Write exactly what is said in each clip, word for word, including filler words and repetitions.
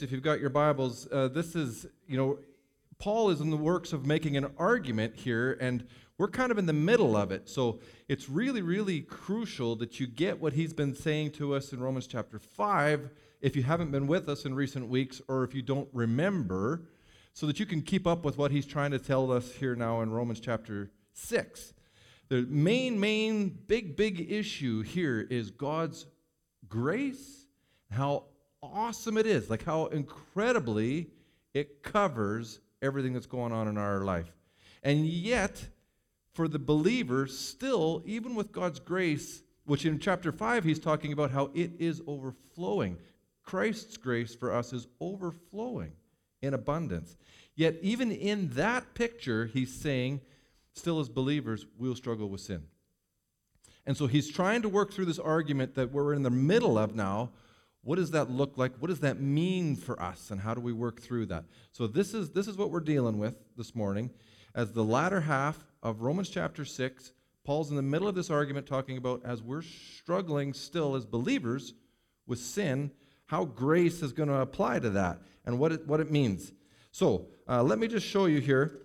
if you've got your Bibles, uh, this is, you know, Paul is in the works of making an argument here, and we're kind of in the middle of it. So it's really, really crucial that you get what he's been saying to us in Romans chapter five, if you haven't been with us in recent weeks, or if you don't remember, so that you can keep up with what he's trying to tell us here now in Romans chapter six. The main, main, big, big issue here is God's grace, how awesome it is, like how incredibly it covers everything that's going on in our life. And yet, for the believer, still, even with God's grace, which in chapter five he's talking about how it is overflowing. Christ's grace for us is overflowing in abundance. Yet even in that picture, he's saying, still as believers, we'll struggle with sin. And so he's trying to work through this argument that we're in the middle of now. What does that look like? What does that mean for us? And how do we work through that? So this is this is what we're dealing with this morning. As the latter half of Romans chapter six, Paul's in the middle of this argument talking about as we're struggling still as believers with sin, how grace is going to apply to that and what it, what it means. So uh, let me just show you here.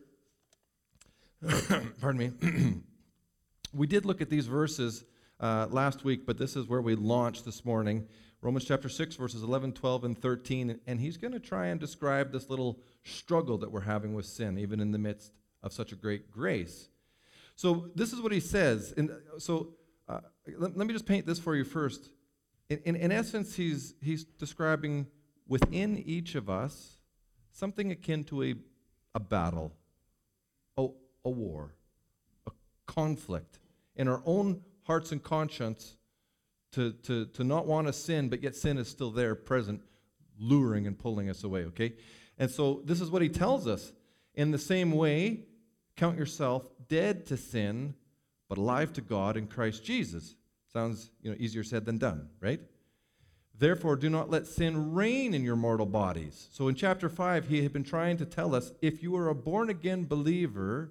Pardon me. We did look at these verses uh, last week, but this is where we launched this morning. Romans chapter six, verses eleven, twelve, and thirteen. And he's going to try and describe this little struggle that we're having with sin, even in the midst of such a great grace. So this is what he says. And so uh, let, let me just paint this for you first. In, in, in essence, he's, he's describing within each of us something akin to a, a battle, a, a war, a conflict in our own hearts and conscience to, to, to not want to sin, but yet sin is still there, present, luring and pulling us away, okay? And so this is what he tells us. In the same way, count yourself dead to sin, but alive to God in Christ Jesus. Sounds, you know, easier said than done, right? Therefore, do not let sin reign in your mortal bodies. So in chapter five, he had been trying to tell us, if you are a born-again believer,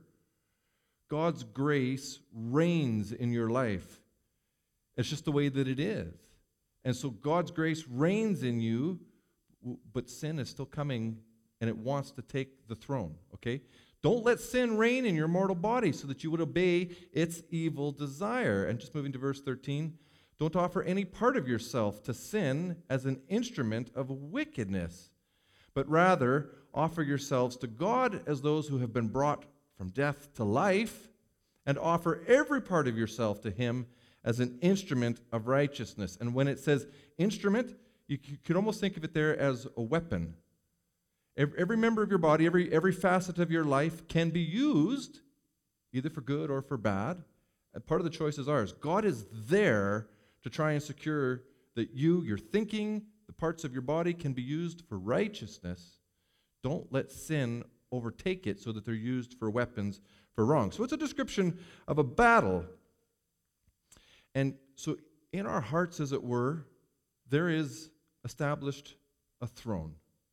God's grace reigns in your life. It's just the way that it is. And so God's grace reigns in you, but sin is still coming, and it wants to take the throne, okay? Don't let sin reign in your mortal body so that you would obey its evil desire. And just moving to verse thirteen, don't offer any part of yourself to sin as an instrument of wickedness, but rather offer yourselves to God as those who have been brought from death to life, and offer every part of yourself to him as an instrument of righteousness. And when it says instrument, you could almost think of it there as a weapon. Every, every member of your body, every, every facet of your life can be used either for good or for bad. And part of the choice is ours. God is there to try and secure that you, your thinking, the parts of your body can be used for righteousness. Don't let sin overtake it so that they're used for weapons for wrong. So it's a description of a battle. And so in our hearts, as it were, there is established a throne.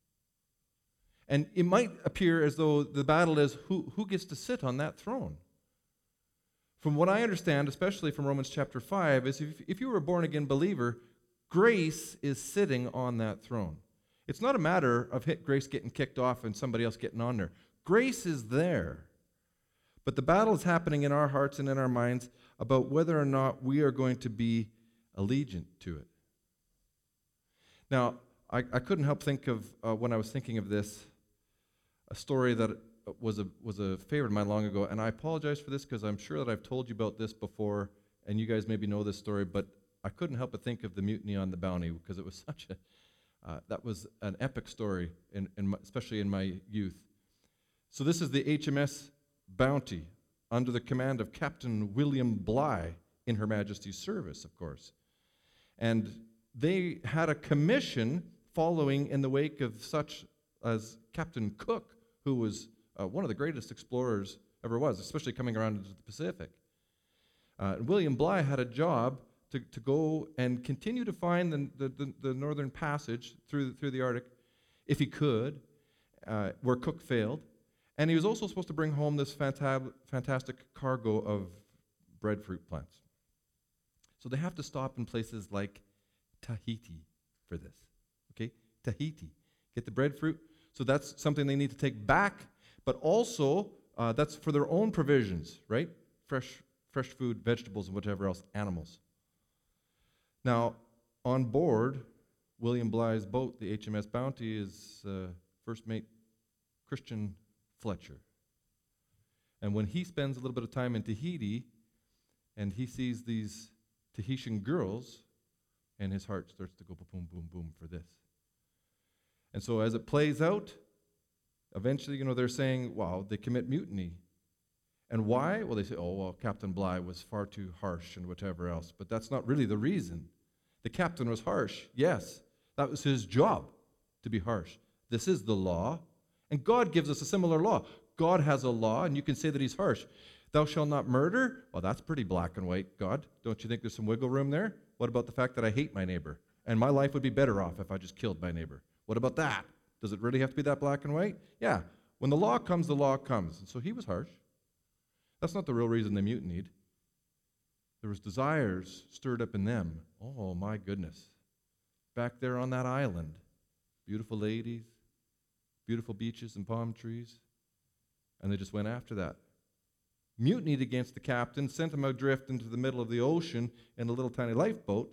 And it might appear as though the battle is who, who gets to sit on that throne. From what I understand, especially from Romans chapter five, is if, if you were a born-again believer, grace is sitting on that throne. It's not a matter of hit grace getting kicked off and somebody else getting on there. Grace is there. But the battle is happening in our hearts and in our minds about whether or not we are going to be allegiant to it. Now, I, I couldn't help think of, uh, when I was thinking of this, a story that was a was a favorite of mine long ago, and I apologize for this because I'm sure that I've told you about this before, and you guys maybe know this story, but I couldn't help but think of the Mutiny on the Bounty because it was such a, uh, that was an epic story, in, in my, especially in my youth. So this is the H M S Bounty, under the command of Captain William Bligh, in Her Majesty's service, of course. And they had a commission following in the wake of such as Captain Cook, who was uh, one of the greatest explorers ever was, especially coming around into the Pacific. Uh, and William Bligh had a job to, to go and continue to find the, the, the, the northern passage through, through the Arctic, if he could, uh, where Cook failed. And he was also supposed to bring home this fanta- fantastic cargo of breadfruit plants. So they have to stop in places like Tahiti for this. Okay? Tahiti. Get the breadfruit. So that's something they need to take back, but also uh, that's for their own provisions, right? Fresh, fresh food, vegetables, and whatever else, animals. Now, on board William Blythe's boat, the H M S Bounty, is uh, first mate Christian Fletcher. And when he spends a little bit of time in Tahiti, and he sees these Tahitian girls, and his heart starts to go boom, boom, boom for this. And so as it plays out, eventually, you know, they're saying, wow, they commit mutiny. And why? Well, they say, oh, well, Captain Bligh was far too harsh and whatever else. But that's not really the reason. The captain was harsh, yes. That was his job, to be harsh. This is the law. And God gives us a similar law. God has a law, and you can say that he's harsh. Thou shalt not murder? Well, that's pretty black and white, God. Don't you think there's some wiggle room there? What about the fact that I hate my neighbor? And my life would be better off if I just killed my neighbor. What about that? Does it really have to be that black and white? Yeah. When the law comes, the law comes. And so he was harsh. That's not the real reason they mutinied. There was desires stirred up in them. Oh, my goodness. Back there on that island, beautiful ladies, beautiful beaches and palm trees, and they just went after that. Mutinied against the captain, sent him adrift into the middle of the ocean in a little tiny lifeboat,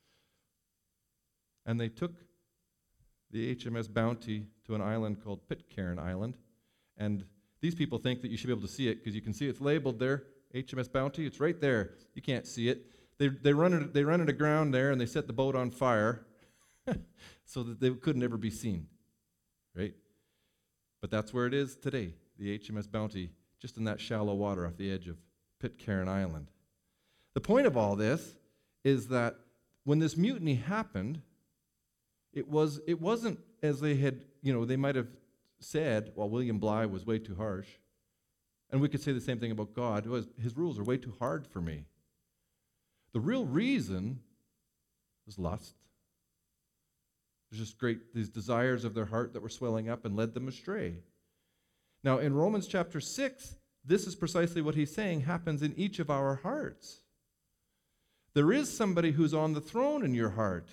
and they took the H M S Bounty to an island called Pitcairn Island, and these people think that you should be able to see it because you can see it's labeled there, H M S Bounty. It's right there. You can't see it. They they run it they run it aground there, and they set the boat on fire so that they couldn't ever be seen, right? But that's where it is today, the H M S Bounty, just in that shallow water off the edge of Pitcairn Island. The point of all this is that when this mutiny happened, it was it wasn't as they had, you know, they might have said, well, William Bligh was way too harsh. And we could say the same thing about God. It was, his rules are way too hard for me. The real reason was lust. There's just great, these desires of their heart that were swelling up and led them astray. Now, in Romans chapter six, this is precisely what he's saying happens in each of our hearts. There is somebody who's on the throne in your heart.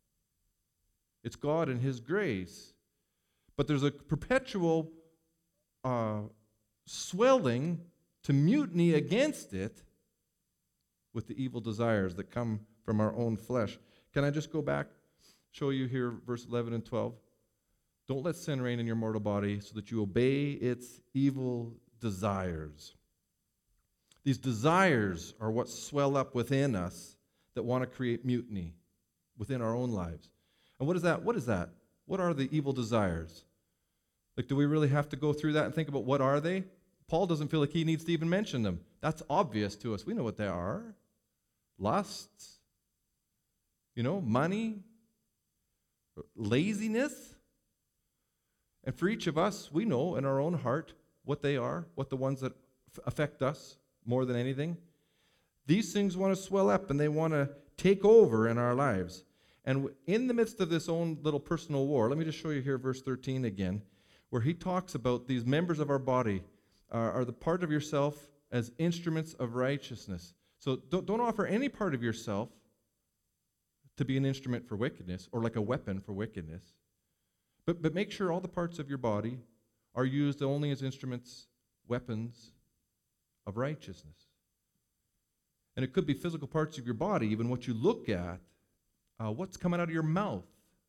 It's God and his grace. But there's a perpetual uh, swelling to mutiny against it with the evil desires that come from our own flesh. Can I just go back, show you here verse eleven and twelve? Don't let sin reign in your mortal body so that you obey its evil desires. These desires are what swell up within us that want to create mutiny within our own lives. And what is that? What is that? What are the evil desires? Like, do we really have to go through that and think about what are they? Paul doesn't feel like he needs to even mention them. That's obvious to us. We know what they are. Lusts, you know, money, laziness. And for each of us, we know in our own heart what they are, what the ones that f- affect us more than anything. These things want to swell up and they want to take over in our lives. And in the midst of this own little personal war, let me just show you here verse thirteen again, where he talks about these members of our body uh, are the part of yourself as instruments of righteousness. So don't, don't offer any part of yourself to be an instrument for wickedness or like a weapon for wickedness. But, but make sure all the parts of your body are used only as instruments, weapons of righteousness. And it could be physical parts of your body, even what you look at, uh, what's coming out of your mouth.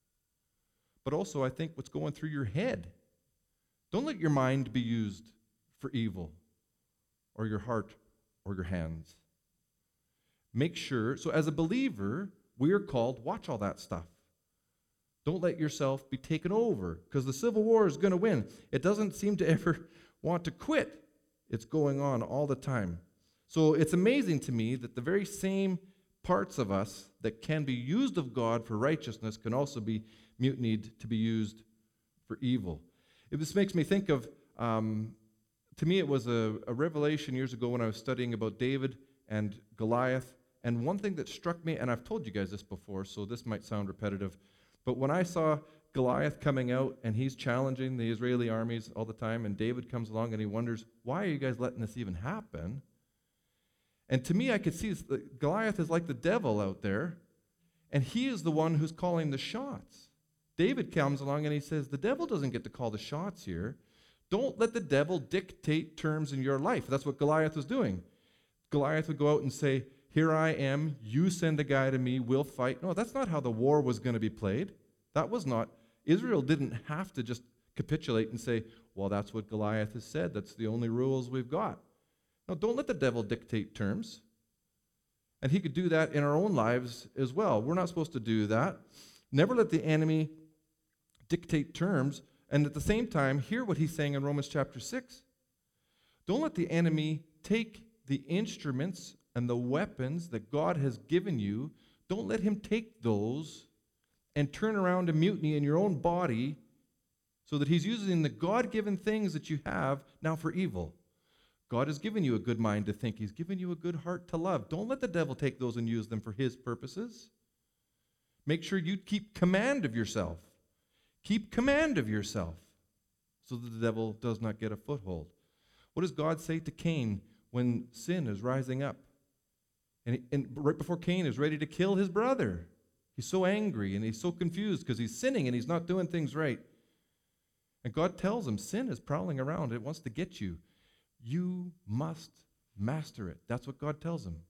But also, I think, what's going through your head. Don't let your mind be used for evil, or your heart, or your hands. Make sure, so as a believer, we are called, watch all that stuff. Don't let yourself be taken over, because the civil war is going to win. It doesn't seem to ever want to quit. It's going on all the time. So it's amazing to me that the very same parts of us that can be used of God for righteousness can also be mutinied to be used for evil. It, this makes me think of, um, to me it was a, a revelation years ago when I was studying about David and Goliath. And one thing that struck me, and I've told you guys this before, so this might sound repetitive, but when I saw Goliath coming out and he's challenging the Israeli armies all the time, and David comes along and he wonders, why are you guys letting this even happen? And to me, I could see Goliath is like the devil out there, and he is the one who's calling the shots. David comes along and he says, the devil doesn't get to call the shots here. Don't let the devil dictate terms in your life. That's what Goliath was doing. Goliath would go out and say, here I am, you send a guy to me, we'll fight. No, that's not how the war was going to be played. That was not, Israel didn't have to just capitulate and say, well, that's what Goliath has said. That's the only rules we've got. No, don't let the devil dictate terms. And he could do that in our own lives as well. We're not supposed to do that. Never let the enemy dictate terms. And at the same time, hear what he's saying in Romans chapter six. Don't let the enemy take the instruments and the weapons that God has given you. Don't let him take those and turn around to mutiny in your own body so that he's using the God-given things that you have now for evil. God has given you a good mind to think. He's given you a good heart to love. Don't let the devil take those and use them for his purposes. Make sure you keep command of yourself. Keep command of yourself so that the devil does not get a foothold. What does God say to Cain when sin is rising up? And, he, and right before Cain is ready to kill his brother. He's so angry and he's so confused because he's sinning and he's not doing things right. And God tells him, sin is prowling around. It wants to get you. You must master it. That's what God tells him.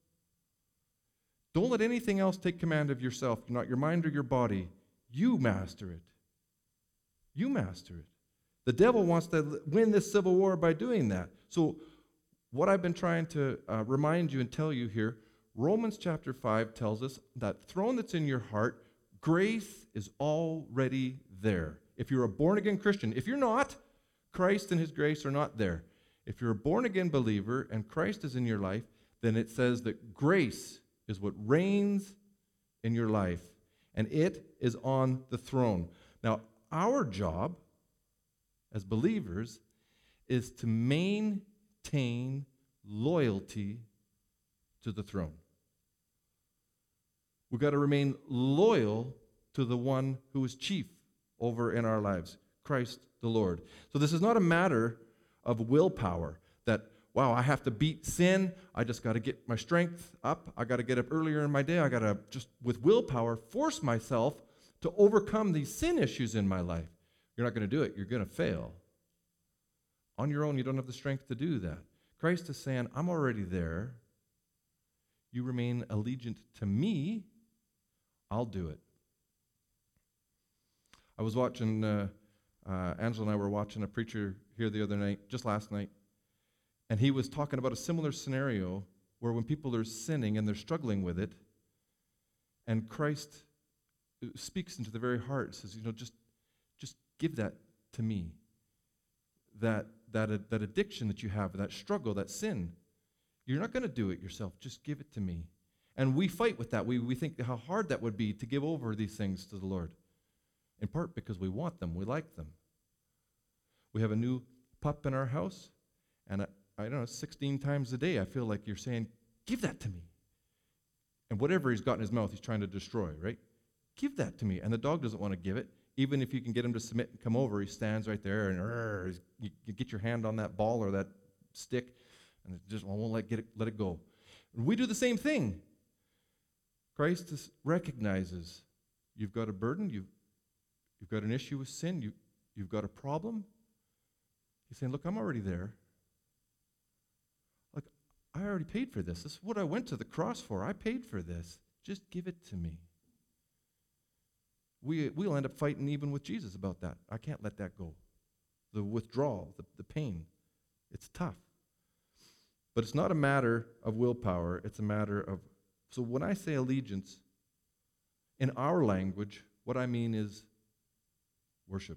Don't let anything else take command of yourself, not your mind or your body. You master it. You master it. The devil wants to win this civil war by doing that. So what I've been trying to uh, remind you and tell you here, Romans chapter five tells us that throne that's in your heart, grace is already there. If you're a born-again Christian, if you're not, Christ and his grace are not there. If you're a born-again believer and Christ is in your life, then it says that grace is what reigns in your life, and it is on the throne. Now, our job as believers is to maintain loyalty to the throne. We've got to remain loyal to the one who is chief over in our lives, Christ the Lord. So this is not a matter of willpower that, wow, I have to beat sin. I just got to get my strength up. I got to get up earlier in my day. I got to just, with willpower, force myself to overcome these sin issues in my life. You're not going to do it. You're going to fail. On your own, you don't have the strength to do that. Christ is saying, I'm already there. You remain allegiant to me. I'll do it. I was watching, uh, uh, Angela and I were watching a preacher here the other night, just last night, and he was talking about a similar scenario where when people are sinning and they're struggling with it, and Christ speaks into the very heart, says, you know, just, just give that to me. That, that, uh, that addiction that you have, that struggle, that sin, you're not going to do it yourself. Just give it to me. And we fight with that. We, we think how hard that would be to give over these things to the Lord. In part because we want them. We like them. We have a new pup in our house, and I, I don't know, sixteen times a day I feel like you're saying, give that to me. And whatever he's got in his mouth, he's trying to destroy, right? Give that to me. And the dog doesn't want to give it. Even if you can get him to submit and come over, he stands right there, and uh, you, you get your hand on that ball or that stick, and it just won't let, get it, let it go. And we do the same thing. Christ is, recognizes you've got a burden, you've, you've got an issue with sin, you, you've got a problem. He's saying, look, I'm already there. Like, I already paid for this. This is what I went to the cross for. I paid for this. Just give it to me. We, we'll end up fighting even with Jesus about that. I can't let that go. The withdrawal, the, the pain, it's tough. But it's not a matter of willpower. It's a matter of, so when I say allegiance, in our language, what I mean is worship.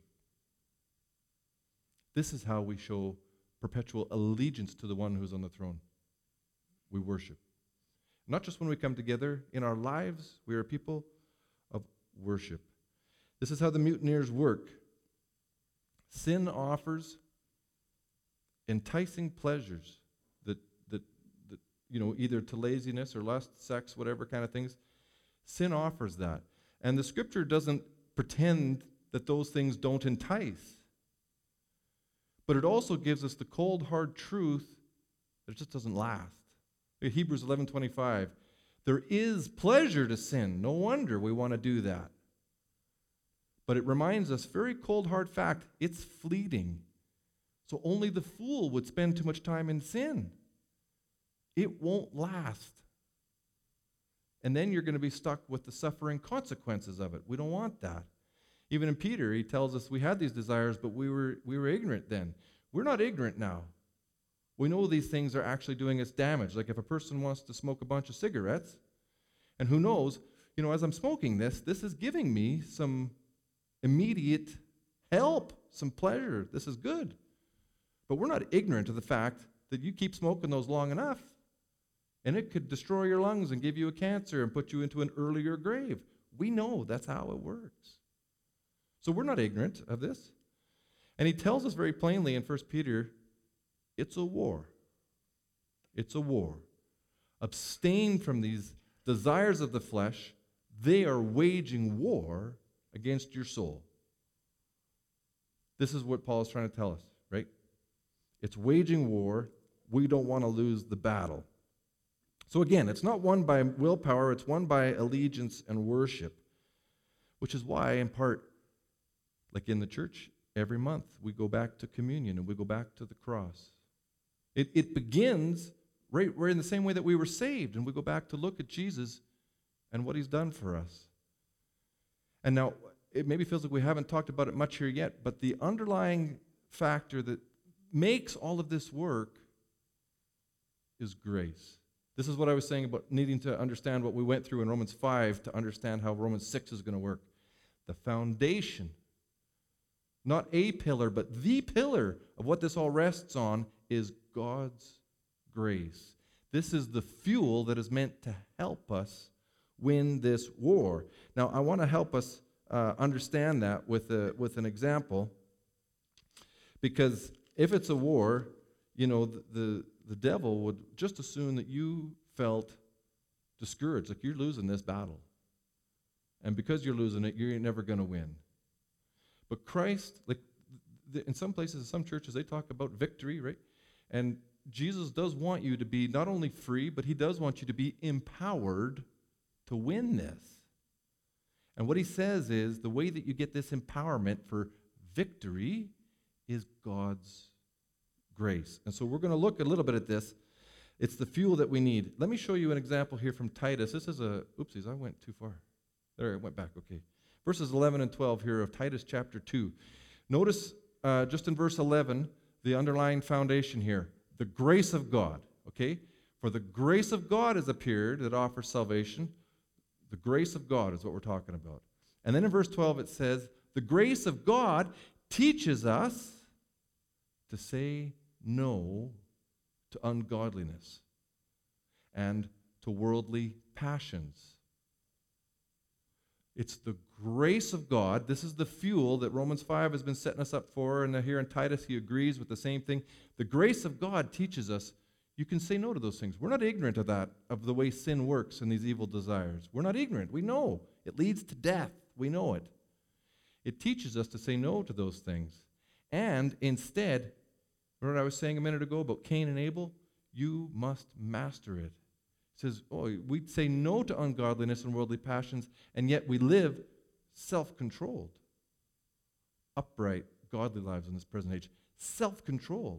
This is how we show perpetual allegiance to the one who's on the throne. We worship. Not just when we come together. In our lives, we are people of worship. This is how the mutineers work. Sin offers enticing pleasures that, that, that, you know, either to laziness or lust, sex, whatever kind of things. Sin offers that. And the scripture doesn't pretend that those things don't entice. But it also gives us the cold, hard truth that it just doesn't last. Hebrews eleven twenty-five. There is pleasure to sin. No wonder we want to do that. But it reminds us, very cold, hard fact, it's fleeting. So only the fool would spend too much time in sin. It won't last. And then you're going to be stuck with the suffering consequences of it. We don't want that. Even in Peter, he tells us we had these desires, but we were we were ignorant then. We're not ignorant now. We know these things are actually doing us damage. Like if a person wants to smoke a bunch of cigarettes, and who knows, you know, as I'm smoking this, this is giving me some immediate help, some pleasure. This is good. But we're not ignorant of the fact that you keep smoking those long enough, and it could destroy your lungs and give you a cancer and put you into an earlier grave. We know that's how it works. So we're not ignorant of this. And he tells us very plainly in First Peter, it's a war. It's a war. Abstain from these desires of the flesh. They are waging war against your soul. This is what Paul is trying to tell us, right? It's waging war. We don't want to lose the battle. So again, it's not won by willpower, it's won by allegiance and worship, which is why, in part, like in the church, every month we go back to communion and we go back to the cross. It, it begins right, right in the same way that we were saved, and we go back to look at Jesus and what he's done for us. And now, it maybe feels like we haven't talked about it much here yet, but the underlying factor that makes all of this work is grace. This is what I was saying about needing to understand what we went through in Romans five to understand how Romans six is going to work. The foundation, not a pillar, but the pillar of what this all rests on is God's grace. This is the fuel that is meant to help us win this war. Now, I want to help us uh, understand that with a, with an example, because if it's a war, you know, the, the the devil would just assume that you felt discouraged, like you're losing this battle. And because you're losing it, you're never going to win. But Christ, like in some places, in some churches, they talk about victory, right? And Jesus does want you to be not only free, but he does want you to be empowered to win this. And what he says is the way that you get this empowerment for victory is God's grace. And so we're going to look a little bit at this. It's the fuel that we need. Let me show you an example here from Titus. This is a, oopsies, I went too far. There, I went back, okay. Verses eleven and twelve here of Titus chapter two. Notice uh, just in verse eleven, the underlying foundation here. The grace of God, okay? For the grace of God has appeared that offers salvation. The grace of God is what we're talking about. And then in verse twelve it says, the grace of God teaches us to say no to ungodliness and to worldly passions. It's the grace of God. This is the fuel that Romans five has been setting us up for, and here in Titus he agrees with the same thing. The grace of God teaches us you can say no to those things. We're not ignorant of that, of the way sin works and these evil desires. We're not ignorant. We know. It leads to death. We know it. It teaches us to say no to those things. And instead, remember what I was saying a minute ago about Cain and Abel? You must master it. It says, oh, we say no to ungodliness and worldly passions, and yet we live self-controlled, upright, godly lives in this present age. Self-controlled.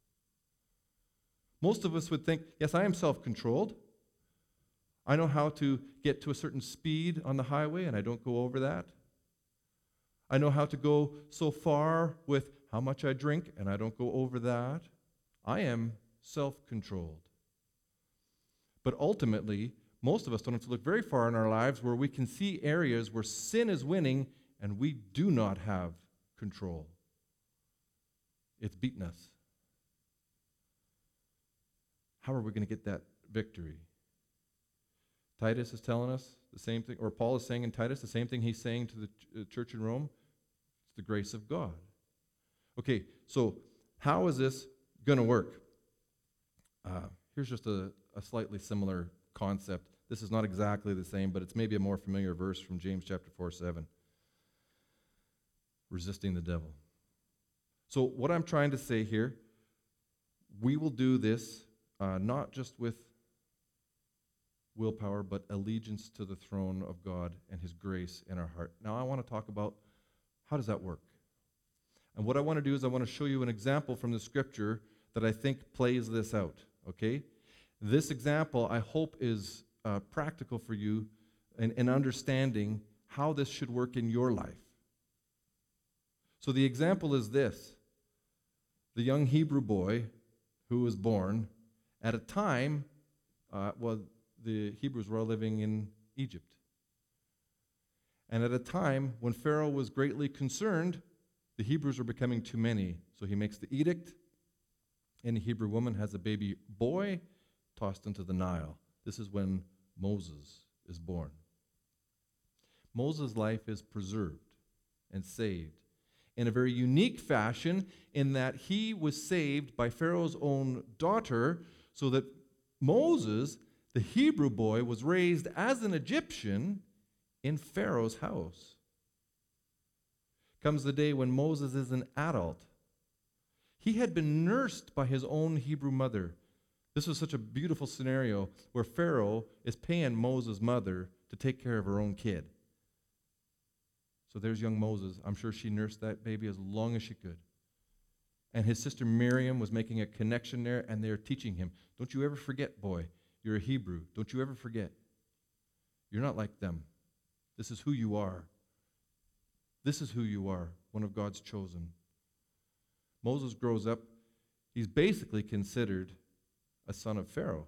Most of us would think, yes, I am self-controlled. I know how to get to a certain speed on the highway, and I don't go over that. I know how to go so far with how much I drink, and I don't go over that. I am self-controlled. But ultimately, most of us don't have to look very far in our lives where we can see areas where sin is winning and we do not have control. It's beaten us. How are we going to get that victory? Titus is telling us the same thing, or Paul is saying in Titus the same thing he's saying to the ch- church in Rome. It's the grace of God. Okay, so how is this going to work? Uh, here's just a, a slightly similar concept. This is not exactly the same, but it's maybe a more familiar verse from James chapter four, seven. Resisting the devil. So what I'm trying to say here, we will do this uh, not just with willpower, but allegiance to the throne of God and his grace in our heart. Now I want to talk about How does that work? And what I want to do is I want to show you an example from the scripture that I think plays this out, okay? This example, I hope, is uh, practical for you in, in understanding how this should work in your life. So the example is this. The young Hebrew boy who was born at a time, uh, well, the Hebrews were all living in Egypt. And at a time when Pharaoh was greatly concerned, the Hebrews were becoming too many. So he makes the edict. Any Hebrew woman has a baby boy tossed into the Nile. This is when Moses is born. Moses' life is preserved and saved in a very unique fashion in that he was saved by Pharaoh's own daughter, so that Moses, the Hebrew boy, was raised as an Egyptian in Pharaoh's house. Comes the day when Moses is an adult. He had been nursed by his own Hebrew mother. This was such a beautiful scenario where Pharaoh is paying Moses' mother to take care of her own kid. So there's young Moses. I'm sure she nursed that baby as long as she could. And his sister Miriam was making a connection there, and they're teaching him, don't you ever forget, boy, you're a Hebrew. Don't you ever forget. You're not like them. This is who you are. This is who you are, one of God's chosen. Moses grows up. He's basically considered a son of Pharaoh,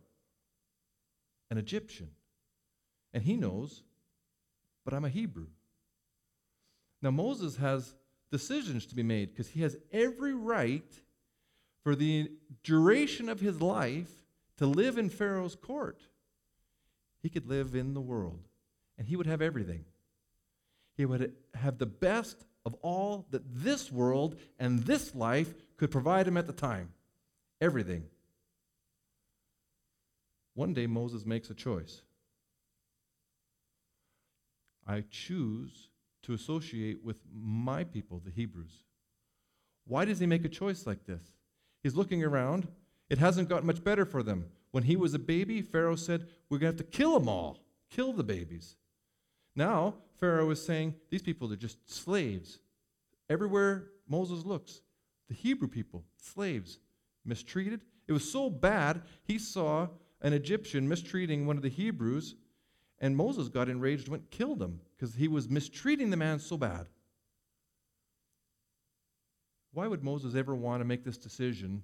an Egyptian. And he knows, but I'm a Hebrew. Now, Moses has decisions to be made because he has every right for the duration of his life to live in Pharaoh's court. He could live in the world, and he would have everything. He would have the best of all that this world and this life could provide him at the time. Everything. One day, Moses makes a choice. I choose to associate with my people, the Hebrews. Why does he make a choice like this? He's looking around. It hasn't gotten much better for them. When he was a baby, Pharaoh said, we're going to have to kill them all. Kill the babies. Now, Pharaoh is saying, these people are just slaves. Everywhere Moses looks, the Hebrew people, slaves, mistreated. It was so bad, he saw an Egyptian mistreating one of the Hebrews, and Moses got enraged and went and killed him because he was mistreating the man so bad. Why would Moses ever want to make this decision?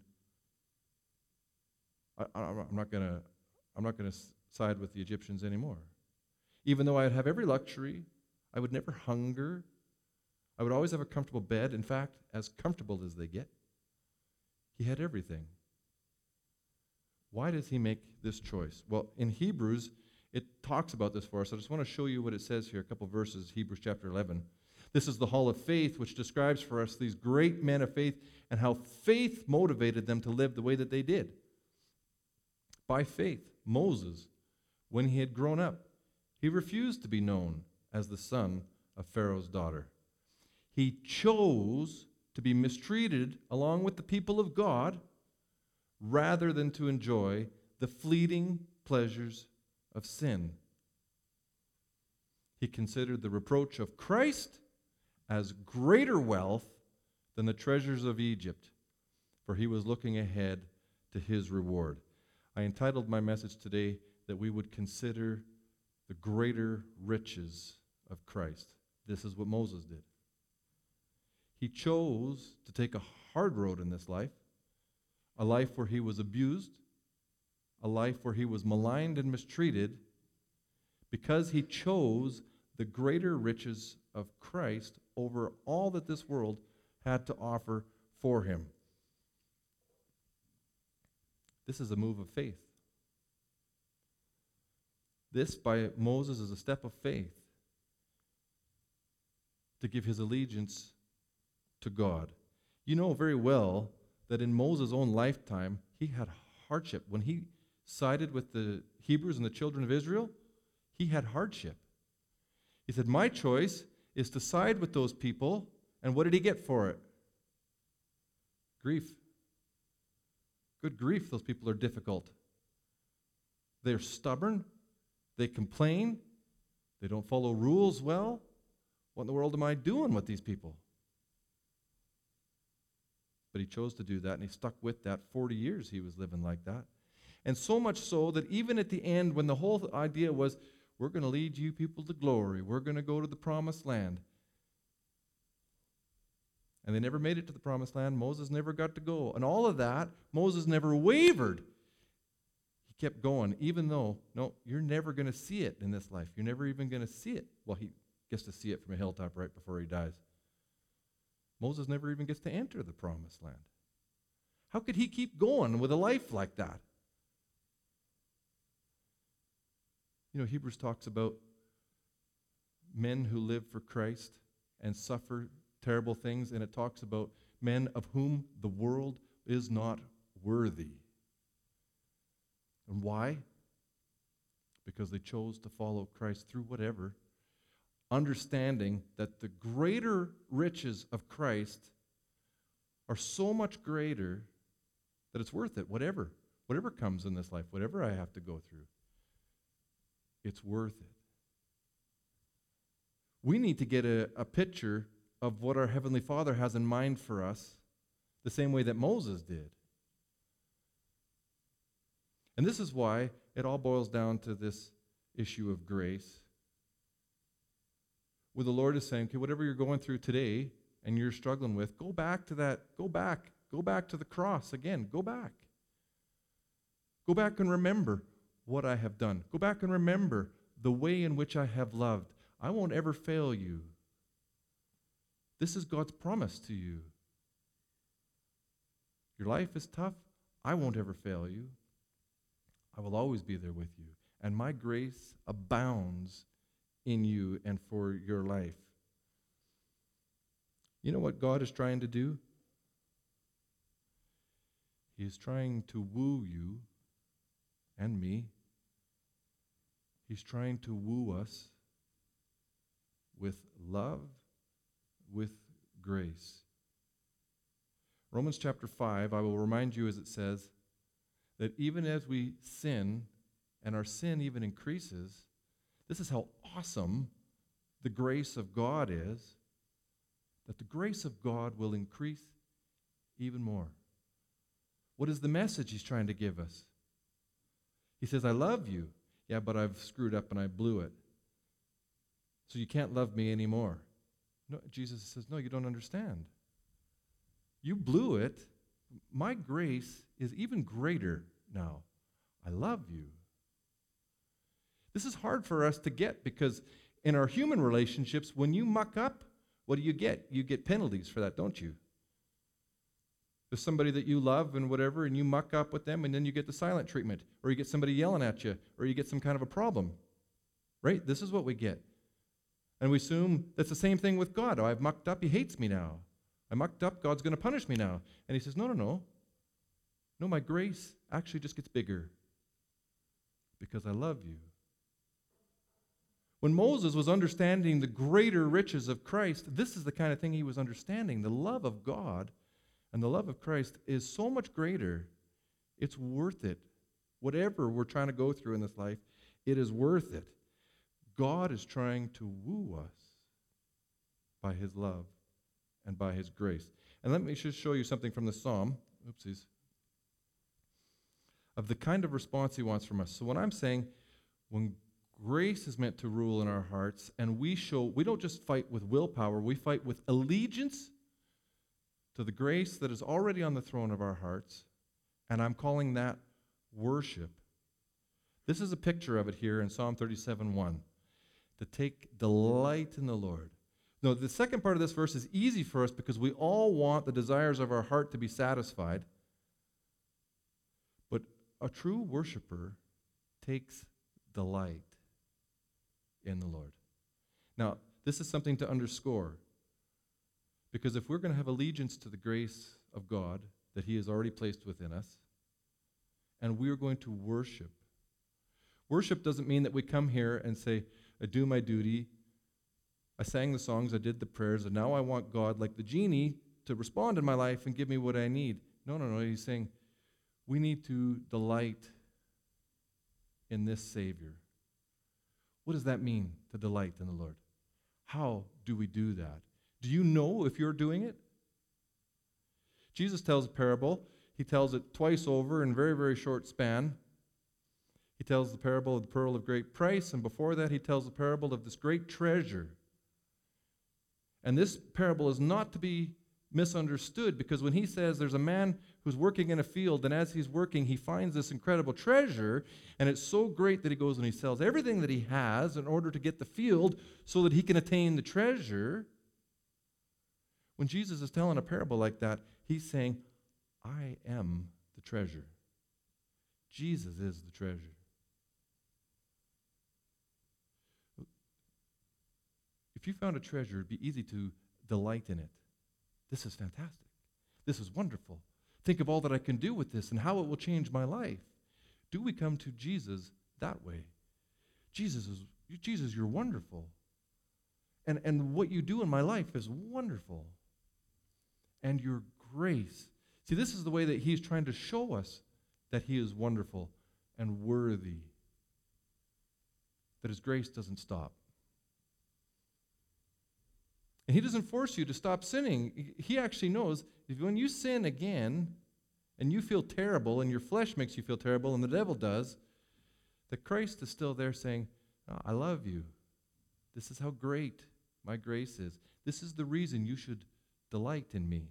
I, I, I'm not going to I'm not going to side with the Egyptians anymore. Even though I'd have every luxury, I would never hunger. I would always have a comfortable bed. In fact, as comfortable as they get. He had everything. Why does he make this choice? Well, in Hebrews, it talks about this for us. I just want to show you what it says here, a couple verses, Hebrews chapter eleven. This is the hall of faith, which describes for us these great men of faith and how faith motivated them to live the way that they did. By faith, Moses, when he had grown up, he refused to be known as the son of Pharaoh's daughter. He chose to be mistreated along with the people of God rather than to enjoy the fleeting pleasures of sin. He considered the reproach of Christ as greater wealth than the treasures of Egypt, for he was looking ahead to his reward. I entitled my message today that we would consider the greater riches of Christ. This is what Moses did. He chose to take a hard road in this life, a life where he was abused, a life where he was maligned and mistreated, because he chose the greater riches of Christ over all that this world had to offer for him. This is a move of faith. This, by Moses, is a step of faith to give his allegiance to God. You know very well that in Moses' own lifetime, he had hardship. When he sided with the Hebrews and the children of Israel, he had hardship. He said, my choice is to side with those people, and what did he get for it? Grief. Good grief, those people are difficult. They're stubborn. They complain. They don't follow rules well. What in the world am I doing with these people? But he chose to do that, and he stuck with that. forty years he was living like that. And so much so that even at the end, when the whole idea was, we're going to lead you people to glory, we're going to go to the promised land. And they never made it to the promised land. Moses never got to go. And all of that, Moses never wavered. He kept going, even though, no, you're never going to see it in this life. You're never even going to see it. Well, he gets to see it from a hilltop right before he dies. Moses never even gets to enter the promised land. How could he keep going with a life like that? You know, Hebrews talks about men who live for Christ and suffer terrible things, and it talks about men of whom the world is not worthy. And why? Because they chose to follow Christ through whatever, understanding that the greater riches of Christ are so much greater that it's worth it, whatever, whatever comes in this life, whatever I have to go through, it's worth it. We need to get a, a picture of what our Heavenly Father has in mind for us, the same way that Moses did. And this is why it all boils down to this issue of grace, where the Lord is saying, okay, whatever you're going through today and you're struggling with, go back to that, go back, go back to the cross again, go back. Go back and remember what I have done. Go back and remember the way in which I have loved. I won't ever fail you. This is God's promise to you. Your life is tough. I won't ever fail you. I will always be there with you. And my grace abounds in you and for your life. You know what God is trying to do? He is trying to woo you and me. He's trying to woo us with love, with grace. Romans chapter five, I will remind you as it says, that even as we sin, and our sin even increases, this is how awesome the grace of God is, that the grace of God will increase even more. What is the message he's trying to give us? He says, I love you. Yeah, but I've screwed up and I blew it. So you can't love me anymore. No, Jesus says, no, you don't understand. You blew it. My grace is even greater now. I love you. This is hard for us to get because in our human relationships, when you muck up, what do you get? You get penalties for that, don't you? There's somebody that you love and whatever, and you muck up with them, and then you get the silent treatment, or you get somebody yelling at you, or you get some kind of a problem. Right? This is what we get. And we assume that's the same thing with God. Oh, I've mucked up, he hates me now. I mucked up, God's going to punish me now. And he says, no, no, no. No, my grace actually just gets bigger because I love you. When Moses was understanding the greater riches of Christ, this is the kind of thing he was understanding. The love of God and the love of Christ is so much greater, it's worth it. Whatever we're trying to go through in this life, it is worth it. God is trying to woo us by his love and by his grace. And let me just show you something from the Psalm, oopsies, of the kind of response he wants from us. So when I'm saying, when grace is meant to rule in our hearts, and we show, we don't just fight with willpower, we fight with allegiance to the grace that is already on the throne of our hearts, and I'm calling that worship. This is a picture of it here in Psalm thirty-seven one, to take delight in the Lord. No, the second part of this verse is easy for us because we all want the desires of our heart to be satisfied, but a true worshiper takes delight in the Lord. Now, this is something to underscore, because if we're going to have allegiance to the grace of God that he has already placed within us, and we're going to worship, worship doesn't mean that we come here and say, I do my duty, I sang the songs, I did the prayers, and now I want God, like the genie, to respond in my life and give me what I need. No, no, no, he's saying, we need to delight in this Savior. What does that mean, to delight in the Lord? How do we do that? Do you know if you're doing it? Jesus tells a parable. He tells it twice over in a very, very short span. He tells the parable of the pearl of great price, and before that he tells the parable of this great treasure. And this parable is not to be misunderstood, because when he says there's a man who's working in a field, and as he's working he finds this incredible treasure, and it's so great that he goes and he sells everything that he has in order to get the field so that he can attain the treasure. When Jesus is telling a parable like that, he's saying, I am the treasure. Jesus is the treasure. If you found a treasure, it'd be easy to delight in it. This is fantastic. This is wonderful. Think of all that I can do with this and how it will change my life. Do we come to Jesus that way? Jesus is Jesus, you're wonderful. And, and what you do in my life is wonderful. And your grace. See, this is the way that he's trying to show us that he is wonderful and worthy. That his grace doesn't stop. And he doesn't force you to stop sinning. He actually knows if when you sin again and you feel terrible and your flesh makes you feel terrible and the devil does, that Christ is still there saying, oh, I love you. This is how great my grace is. This is the reason you should delight in me.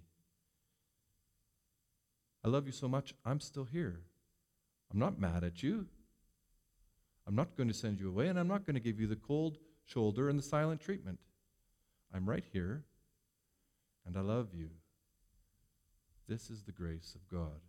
I love you so much, I'm still here. I'm not mad at you. I'm not going to send you away, and I'm not going to give you the cold shoulder and the silent treatment. I'm right here, and I love you. This is the grace of God.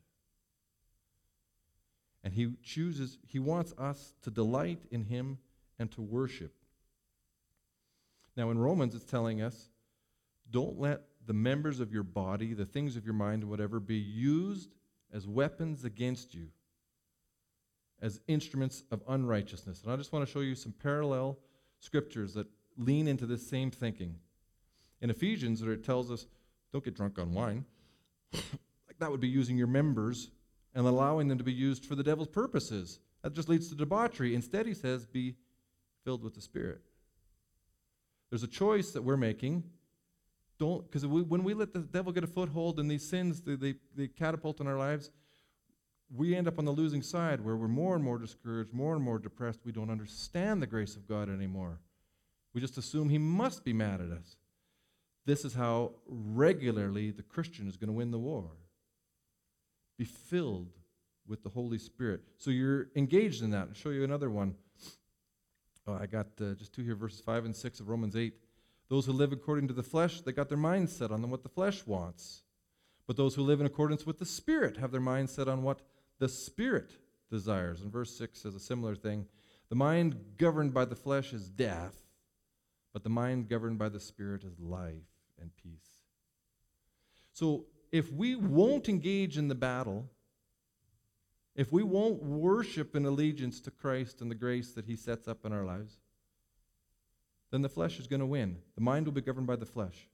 And he chooses, he wants us to delight in him and to worship. Now in Romans it's telling us, don't let the members of your body, the things of your mind, whatever, be used as weapons against you, as instruments of unrighteousness. And I just want to show you some parallel scriptures that lean into this same thinking. In Ephesians, where it tells us, don't get drunk on wine. Like that would be using your members and allowing them to be used for the devil's purposes. That just leads to debauchery. Instead, he says, be filled with the Spirit. There's a choice that we're making. Don't, because we, when we let the devil get a foothold in these sins, they, they, they catapult in our lives, we end up on the losing side where we're more and more discouraged, more and more depressed. We don't understand the grace of God anymore. We just assume he must be mad at us. This is how regularly the Christian is going to win the war. Be filled with the Holy Spirit. So you're engaged in that. I'll show you another one. Oh, I got uh, just two here, verses five and six of Romans eight. Those who live according to the flesh, they got their mind set on what the flesh wants. But those who live in accordance with the Spirit have their mind set on what the Spirit desires. And verse six says a similar thing. The mind governed by the flesh is death, but the mind governed by the Spirit is life and peace. So if we won't engage in the battle, if we won't worship in allegiance to Christ and the grace that he sets up in our lives, then the flesh is going to win. The mind will be governed by the flesh.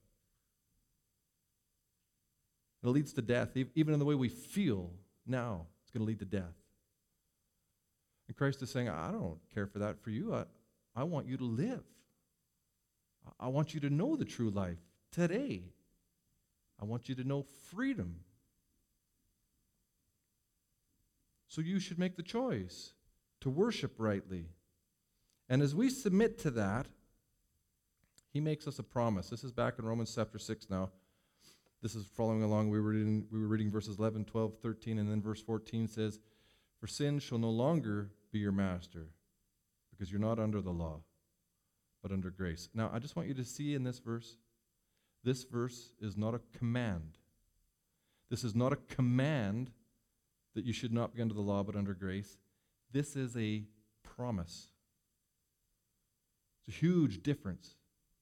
It leads to death. Even in the way we feel now, it's going to lead to death. And Christ is saying, I don't care for that for you. I, I want you to live. I want you to know the true life today. I want you to know freedom. So you should make the choice to worship rightly. And as we submit to that, he makes us a promise. This is back in Romans chapter six now. This is following along. We were reading, we were reading verses eleven, twelve, thirteen, and then verse fourteen says, for sin shall no longer be your master, because you're not under the law, but under grace. Now, I just want you to see in this verse, this verse is not a command. This is not a command that you should not be under the law, but under grace. This is a promise. It's a huge difference.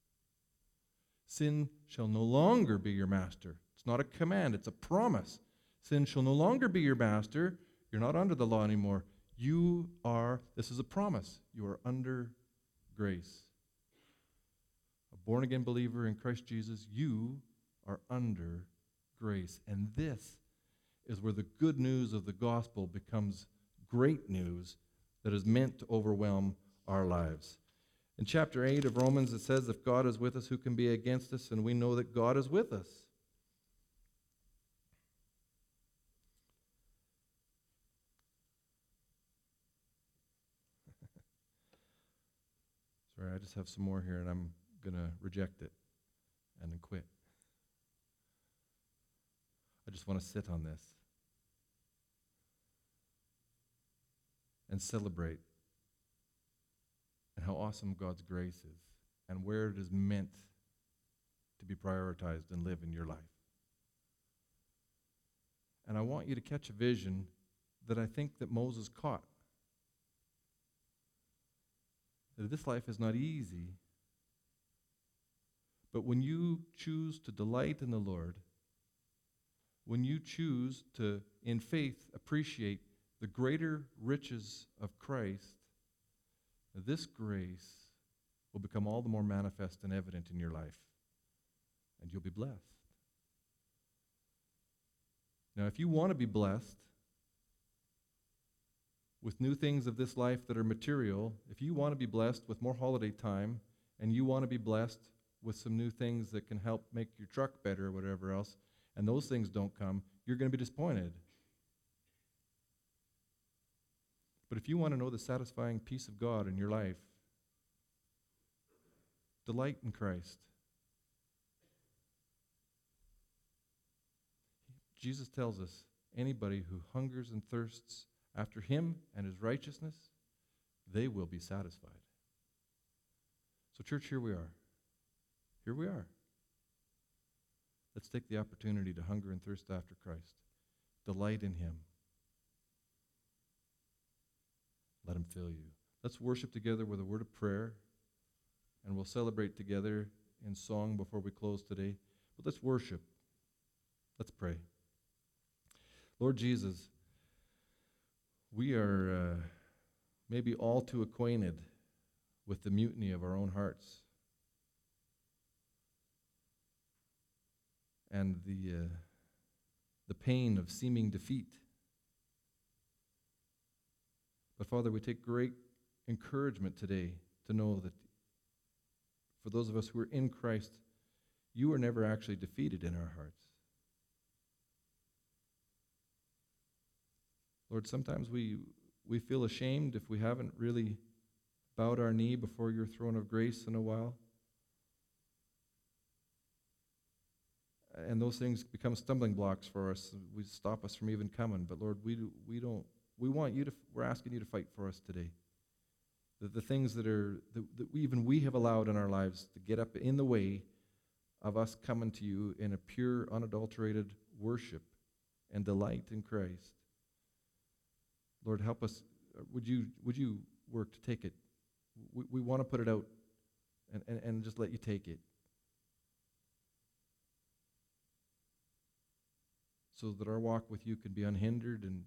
Sin shall no longer be your master. It's not a command, it's a promise. Sin shall no longer be your master. You're not under the law anymore. You are, this is a promise, you are under grace. A born-again believer in Christ Jesus, you are under grace. And this is where the good news of the gospel becomes great news that is meant to overwhelm our lives. In chapter eight of Romans, it says, if God is with us, who can be against us? And we know that God is with us. Sorry, I just have some more here, and I'm going to reject it and then quit. I just want to sit on this and celebrate and how awesome God's grace is and where it is meant to be prioritized and live in your life. And I want you to catch a vision that I think that Moses caught. That this life is not easy, but when you choose to delight in the Lord, when you choose to, in faith, appreciate the greater riches of Christ, this grace will become all the more manifest and evident in your life, and you'll be blessed. Now, if you want to be blessed with new things of this life that are material, if you want to be blessed with more holiday time, and you want to be blessed with some new things that can help make your truck better or whatever else, and those things don't come, you're going to be disappointed. But if you want to know the satisfying peace of God in your life, delight in Christ. Jesus tells us, anybody who hungers and thirsts after him and his righteousness, they will be satisfied. So church, here we are. Here we are. Let's take the opportunity to hunger and thirst after Christ. Delight in him. Let him fill you. Let's worship together with a word of prayer, and we'll celebrate together in song before we close today. But let's worship. Let's pray. Lord Jesus, we are uh, maybe all too acquainted with the mutiny of our own hearts and the uh, the pain of seeming defeat. But Father, we take great encouragement today to know that for those of us who are in Christ, you are never actually defeated in our hearts. Lord, sometimes we we feel ashamed if we haven't really bowed our knee before your throne of grace in a while. And those things become stumbling blocks for us. We stop us from even coming. But Lord, we do, we don't. We want you to. We're asking you to fight for us today. The, the things that are that, that we, even we have allowed in our lives to get up in the way of us coming to you in a pure, unadulterated worship and delight in Christ. Lord, help us. Would you would you work to take it? We, we want to put it out and, and, and just let you take it. So that our walk with you can be unhindered and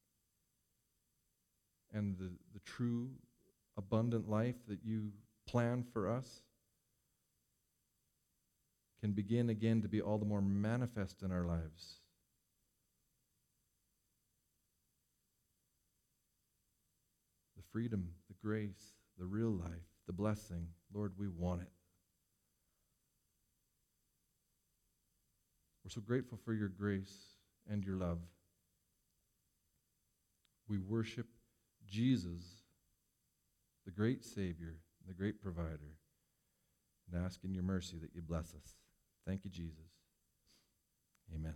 and the, the true, abundant life that you plan for us can begin again to be all the more manifest in our lives. The freedom, the grace, the real life, the blessing, Lord, we want it. We're so grateful for your grace and your love. We worship Jesus, the great Savior, the great provider, and ask in your mercy that you bless us. Thank you, Jesus. Amen.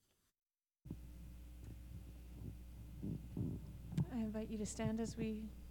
I invite you to stand as we